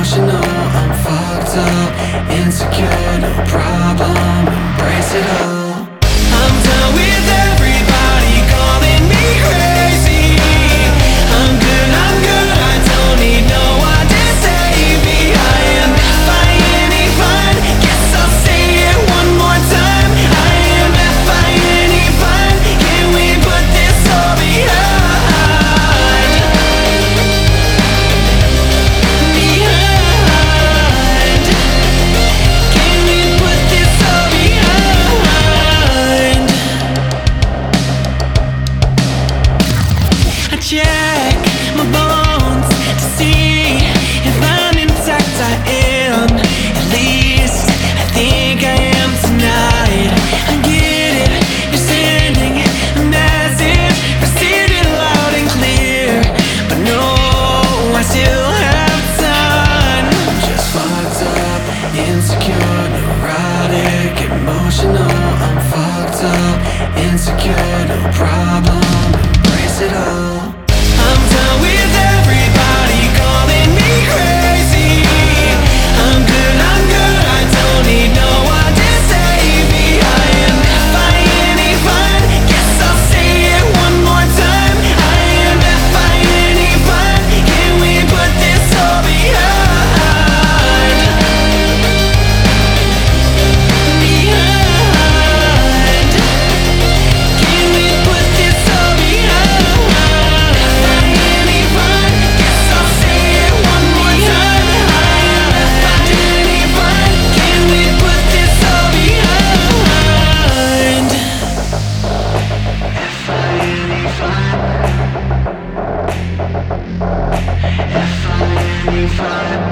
emotional, I'm fucked up, insecure, no problem, embrace it all. I'm done with everybody calling me crazy. I'm good, I don't need no one to save me. I am fine, fine, guess I'll say it one more time. I am fine, fine, can we put this all behind? Can we put this all behind? I check my bones to see if I'm intact. I am, at least I think I am tonight. I get it, you're sending a message, receive it loud and clear, but no, I still have time. I'm just fucked up, insecure, neurotic, emotional. I'm fucked up, insecure, no problem, embrace it all. I'm done with everybody calling me crazy. I'm good, I don't need no one to save me. I am fine, fine, guess I'll say it one more time. I am fine, fine, can we put this all behind? Can we put this all behind? Fine, fine, guess I'll say it one more time. I am fine, fine, can we put this all behind? Fine, fine, fine.